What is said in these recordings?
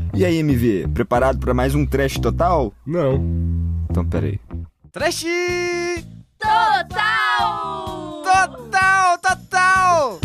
E aí, MV, preparado para mais um trash total? Não. Então, peraí. Trash Total! total, total!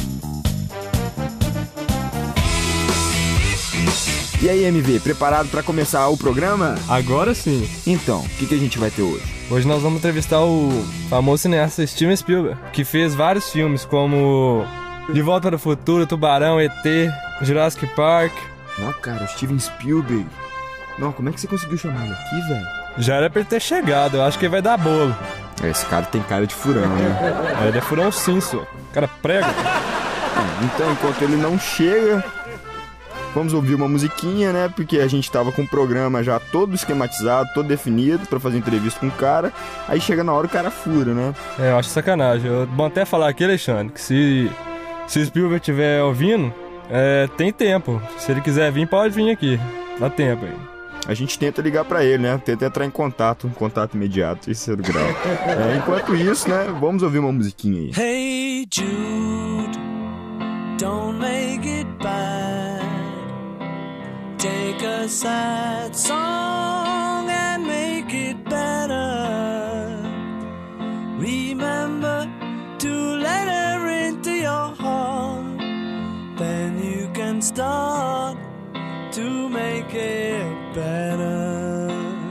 E aí, MV, preparado para começar o programa? Agora sim. Então, o que a gente vai ter hoje? Hoje nós vamos entrevistar o famoso cineasta Steven Spielberg, que fez vários filmes como De Volta para o Futuro, Tubarão, ET, Jurassic Park. Ó, cara, o Steven Spielberg. Não, como é que você conseguiu chamar ele aqui, velho? Já era pra ele ter chegado, eu acho que ele vai dar bolo. Esse cara tem cara de furão, né? Ele é furão sim, só. Cara prega. Então, enquanto ele não chega, vamos ouvir uma musiquinha, né? Porque a gente tava com o programa já todo esquematizado, todo definido pra fazer entrevista com o cara. Aí chega na hora o cara fura, né? Eu acho sacanagem. Bom até falar aqui, Alexandre, que se Spielberg estiver ouvindo, tem tempo. Se ele quiser vir, pode vir aqui. Dá tempo aí. A gente tenta ligar pra ele, né? Tenta entrar em contato imediato, terceiro grau. Enquanto isso, né? Vamos ouvir uma musiquinha aí. Hey Jude, don't make it bad. Take a sad song and make it better. Remember to let her into your heart. Then you can start to make it better.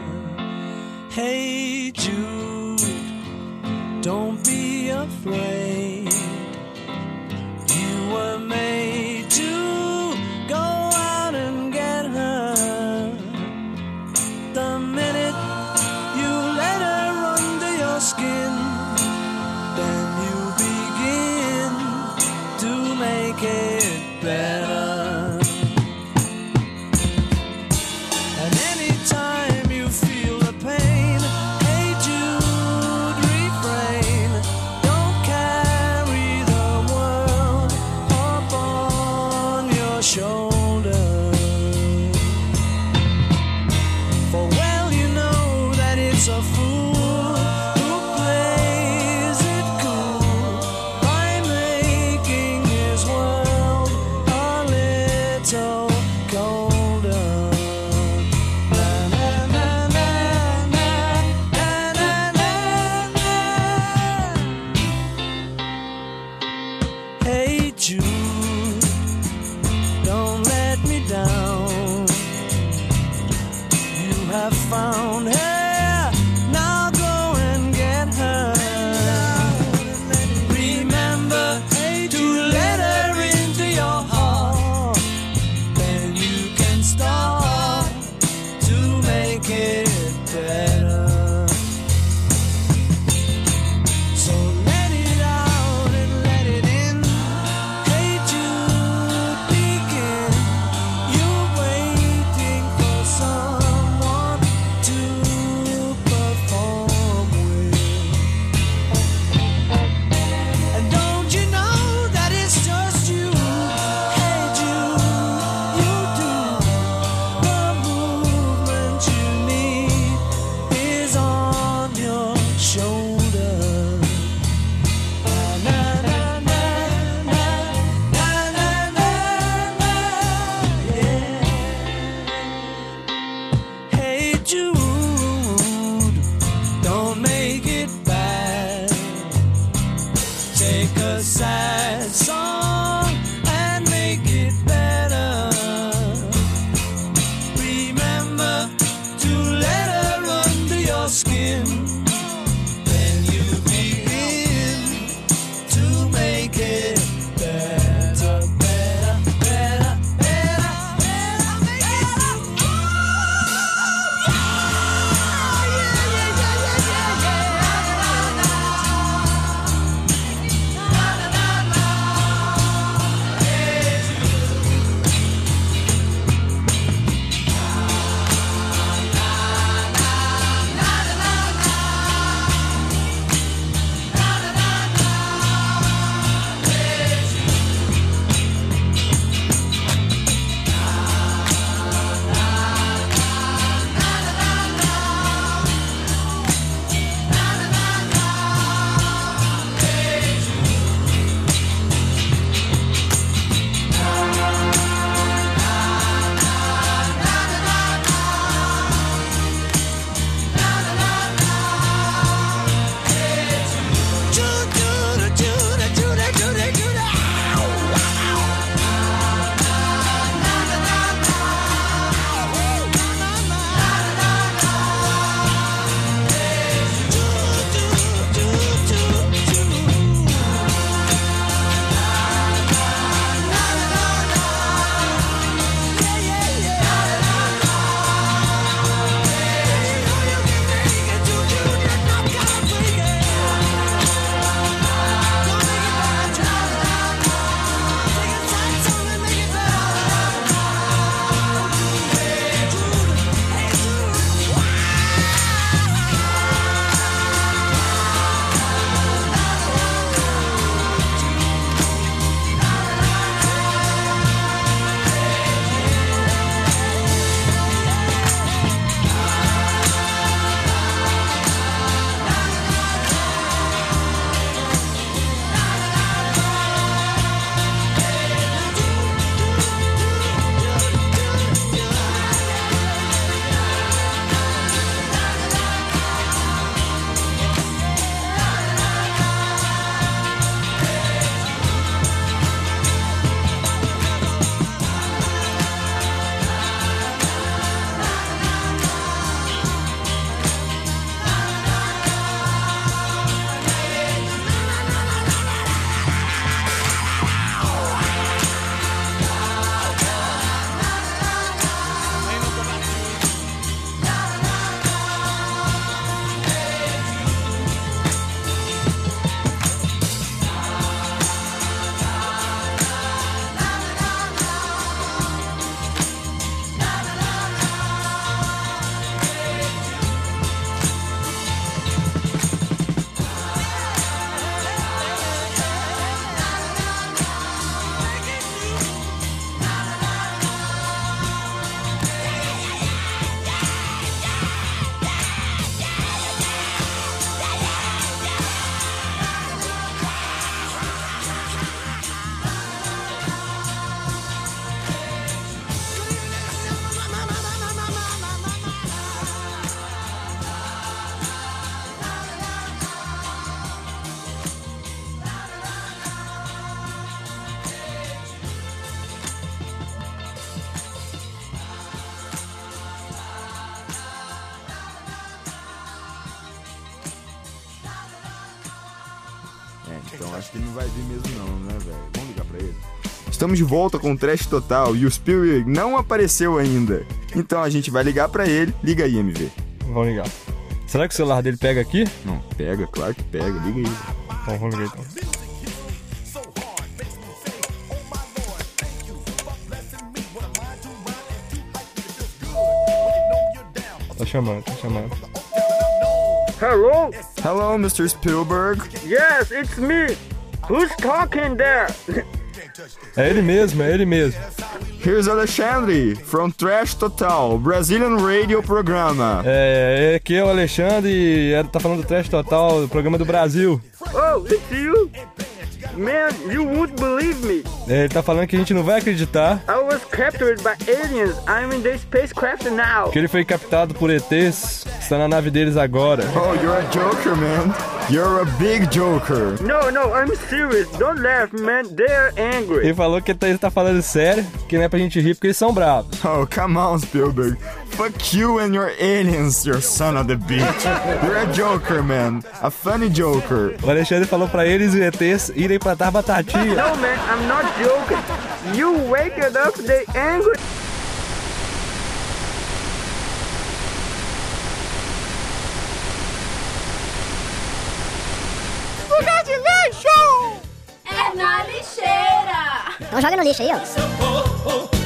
Hey Jude, don't be afraid. You were made to go out and get her. The minute you let her under your skin, then you begin to make it better. And anytime you feel the pain, hey Jude, refrain. Don't acho que ele não vai vir mesmo não, né, velho? Vamos ligar pra ele. Estamos de volta com o Trash Total e o Spielberg não apareceu ainda. Então a gente vai ligar pra ele. Liga aí, MV. Vamos ligar. Será que o celular dele pega aqui? Não, pega, claro que pega. Liga aí. Bom, vamos ligar então. Tá chamando. Hello? Hello, Mr. Spielberg. Yes, it's me. Who's talking there? É ele mesmo. Here's Alexandre from Trash Total, Brazilian radio programa. Aqui é o Alexandre e ele tá falando do Trash Total, do programa do Brasil. Oh, it's you? Man, you won't believe me. Ele tá falando que a gente não vai acreditar I was captured by aliens. I'm in the spacecraft now. que ele foi captado por ETs, está na nave deles agora. Oh, you're a joker, man. You're a big joker. No, I'm serious. Don't laugh, man. They're angry. Ele falou que ele tá falando sério, que não é pra gente rir porque eles são bravos. Oh, come on, Spielberg. Fuck you and your aliens, you son of the bitch. You're a joker, man. A funny joker. O Alexandre falou pra eles e ETs irem plantar batatinha. No, man, I'm not joking. You waking up the angry. Lugar de lixo! É na lixeira! Então joga no lixo aí, ó.